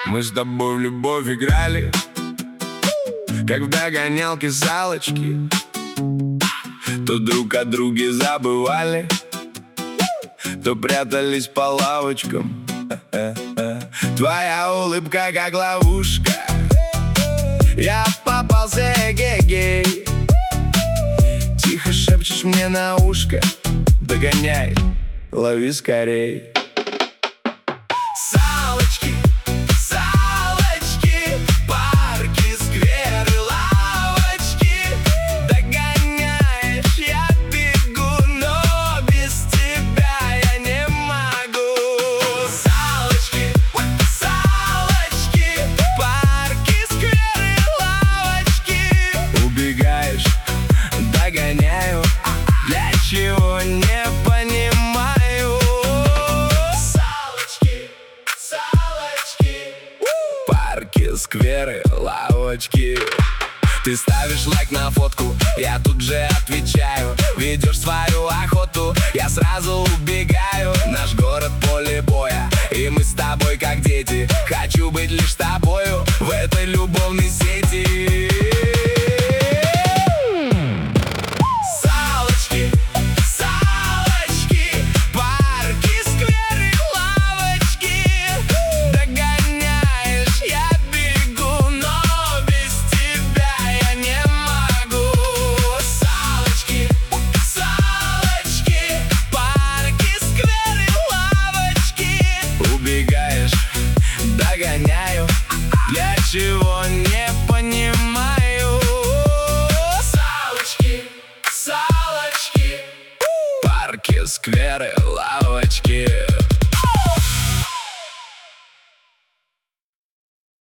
Мы с тобой в любовь играли, как в догонялки салочки. То друг о друге забывали, то прятались по лавочкам. Твоя улыбка как ловушка, я попался, эгегей. Тихо шепчешь мне на ушко: догоняй, лови скорей. Салочки, салочки, парки, скверы, лавочки. Догоняешь, я бегу, но без тебя я не могу. Салочки, салочки, парки, скверы, лавочки. Убегаешь, догоняю, для чего не понимаю. Салочки, салочки, парки, скверы, лавочки. Ты ставишь лайк на фотку, я тут же отвечаю. Ведешь свою охоту, я сразу убегаю. Наш город поле боя, и мы с тобой как